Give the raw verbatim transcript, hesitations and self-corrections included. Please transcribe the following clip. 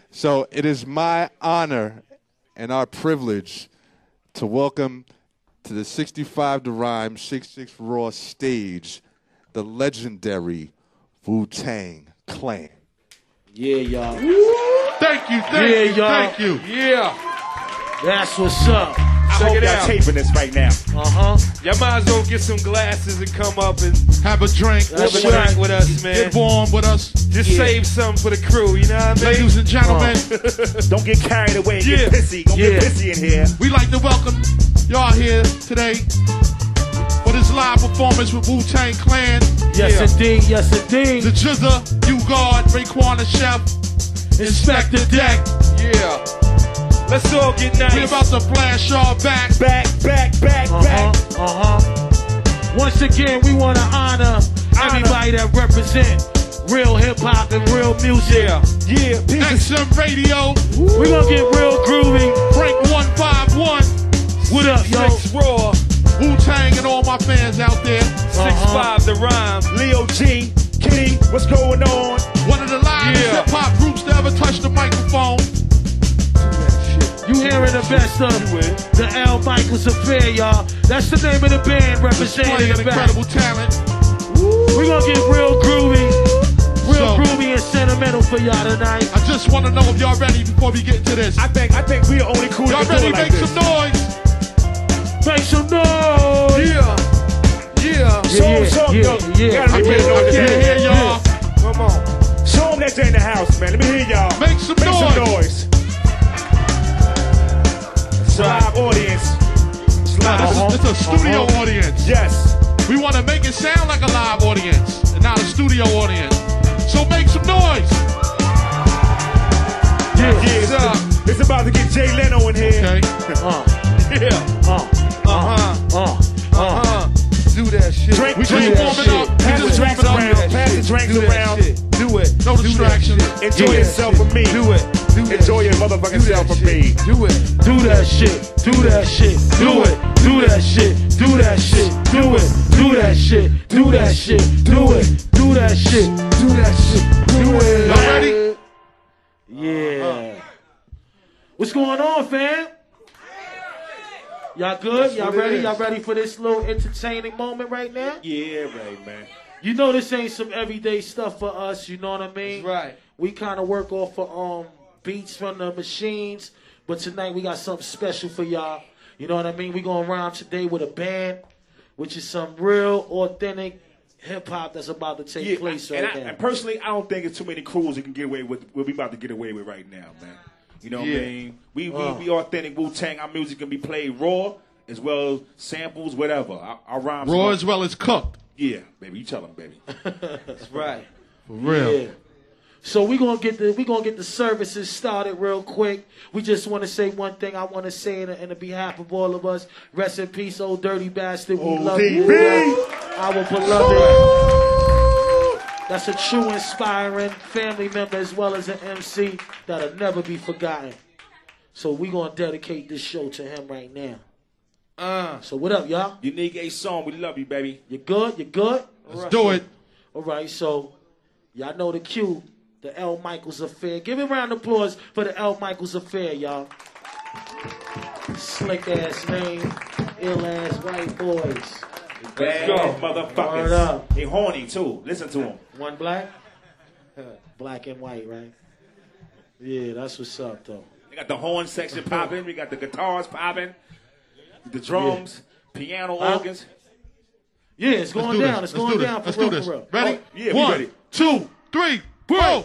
So it is my honor and our privilege to welcome to the sixty-five to Rhyme sixty-six Raw stage the legendary Wu-Tang Clan. Yeah, y'all. Thank you, thank yeah, you, y'all. thank you. Yeah. That's what's up. I hope y'all taping this right now. Uh-huh. Y'all might as well get some glasses and come up and have a drink. Have a drink with us, man. Get warm with us. Just yeah. save something for the crew, you know what I mean? Ladies and gentlemen. Uh, don't get carried away and yeah. get pissy. Don't yeah. get pissy in here. We like to welcome y'all here today for this live performance with Wu-Tang Clan. Yes, yeah. indeed. Yes, indeed. The Jizza, U-Guard, Raekwon the Chef, Inspector Deck. Yeah. Let's all get nice. We about to blast y'all back. Back, back, back, uh-huh, back. Uh-huh. Once again, we want to honor, honor everybody that represent real hip-hop and real music. Yeah. Yeah. X M Radio. We're going to get real groovy. Frank one five one. What up, yo? Six Raw. Wu-Tang and all my fans out there. Six uh-huh. five the Rhyme. Leo G. Kitty, what's going on? One of the live yeah. hip-hop groups to ever touch the microphone. You hearing the best of the L. Michaels Affair, y'all. That's the name of the band representing the incredible talent. We're gonna get real groovy, real so, groovy and sentimental for y'all tonight. I just want to know if y'all ready before we get into this. I think I think we the only crew y'all that ready? do it Make like some this. noise. Make some noise. Yeah, yeah. Show them yeah, something. Yeah, yeah. I can't, I can't hear y'all. Yeah. Come on. Show them that you're in the house, man. Let me hear y'all. Make some Make noise. Some noise. Live audience. It's live. Uh-huh. It's a studio uh-huh. audience. Yes. We want to make it sound like a live audience and not a studio audience. So make some noise. Yeah, yeah it's, uh, it's about to get Jay Leno in here. Okay. Uh, yeah. Uh, uh-huh. Uh, uh-huh. Do that shit. Drink, we drink, just warm it up. Pass the drinks around. Pass the drinks around. Do it. No distractions. Enjoy yourself with me. Do it. Enjoy your motherfucking self with me. Do it. Do that shit. Do that shit. Do it. Do that shit. Do that shit. Do it. Do that shit. Do that shit. Do it. Do that shit. Do that shit. Do it. Y'all ready? Yeah. What's going on, fam? Y'all good? Y'all ready? Y'all ready for this little entertaining moment right now? Yeah, right, man. You know this ain't some everyday stuff for us, you know what I mean? That's right. We kind of work off of um, beats from the machines, but tonight we got something special for y'all. You know what I mean? We going to rhyme today with a band, which is some real, authentic hip-hop that's about to take yeah, place and right I, now. And personally, I don't think it's too many crews that can get away with what we about to get away with right now, man. You know what yeah. I mean? We, we, uh. we authentic Wu-Tang. Our music can be played raw as well as samples, whatever. Our, our rhymes raw as well as cooked. Yeah, baby. You tell them, baby. That's right. For real. Yeah. So we gonna get the we gonna get the services started real quick. We just want to say one thing. I want to say in, in the behalf of all of us, rest in peace, old dirty bastard. We O D B. love you, our beloved. That's a true, inspiring family member as well as an M C that'll never be forgotten. So we gonna dedicate this show to him right now. Uh. So what up, y'all? Unique A song. We love you, baby. You good? You good? Let's right. do it. All right. So y'all know the cue. The L. Michaels Affair. Give a round of applause for the L. Michaels Affair, y'all. Slick ass name, ill ass white boys. Bad go. motherfuckers. Word up. He horny too. Listen to him. One black, black and white, right? Yeah, that's what's up though. We got the horn section popping. We got the guitars popping. The drums, yeah. piano, huh? organs. Yeah, it's going do down. This. It's Let's going do down this. for Let's real, do for real. this. Ready? Oh, yeah, One, we ready. two, three, go.